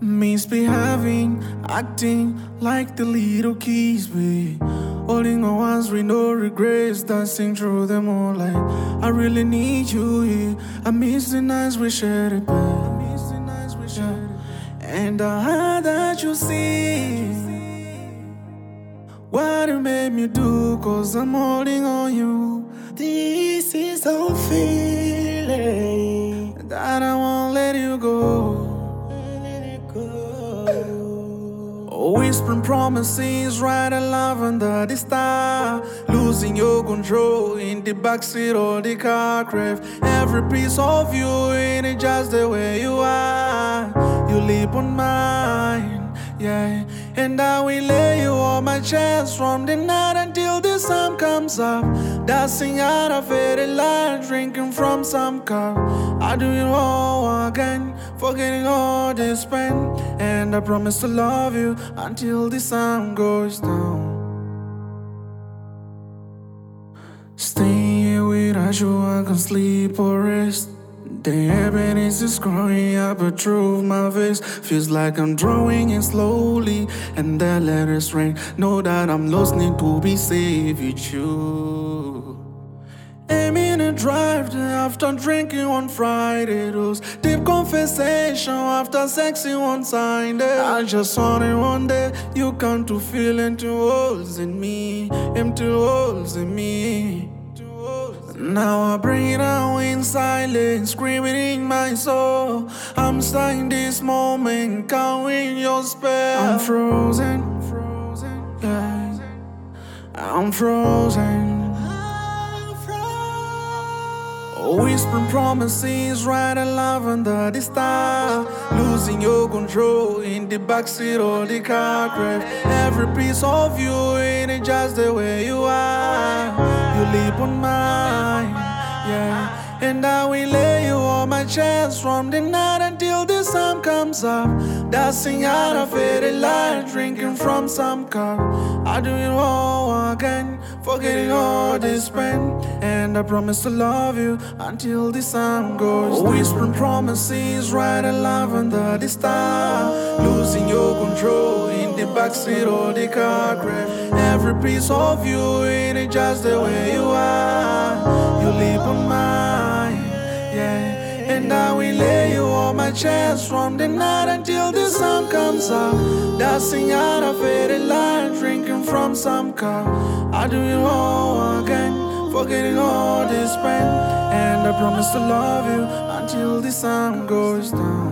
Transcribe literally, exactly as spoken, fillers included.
Misbehaving, acting like the little kids we holding on ones with no regrets, dancing through them all like I really need you here. I miss the nights we shared it, babe. I miss the nights we shared it. And the heart that you see, what it made me do, cause I'm holding on you. This is the feeling that I won't let you go. Whispering promises, right alive under the star. Losing your control in the backseat of the car. Crave every piece of you, ain't it just the way you are? You live on mine, yeah. And I will lay you on my chest from the night until the sun comes up. Dancing out of faded light, drinking from some cup. I do it all again, forgetting all this pain. And I promise to love you until the sun goes down. Staying here without you, I can sleep or rest. The happiness is growing up, but through my face feels like I'm drawing in slowly. And that letters rain, know that I'm lost, need to be safe with you. I'm in a drive there after drinking one Friday. Those deep conversation after sexing one Sunday. I just wanted one day you come to feel empty holes in me, empty holes in me. Now I bring it out in silence, screaming in my soul. I'm stuck in this moment, can't win your spell. I'm frozen, yeah. I'm frozen. Whispering promises, right alive under the star. Losing your control in the backseat of the car. Crave every piece of you, ain't it just the way you are? You live on mine, yeah. And I will lay you on my chest from the night until the sun comes up. Dancing out of faded light, drinking from some cup. I do it all again, forgetting all this pain. And I promise to love you until the sun goes down. Whispering promises, right alive under the star. Losing your control in the backseat of the car. Crave every piece of you, ain't it just the way you are? You live on mine, yeah. And I will lay you on my chest from the night until the sun comes up. Dancing out of faded light, drinking from some cup. I do it all again, forgetting all this pain. And I promise to love you until the sun goes down.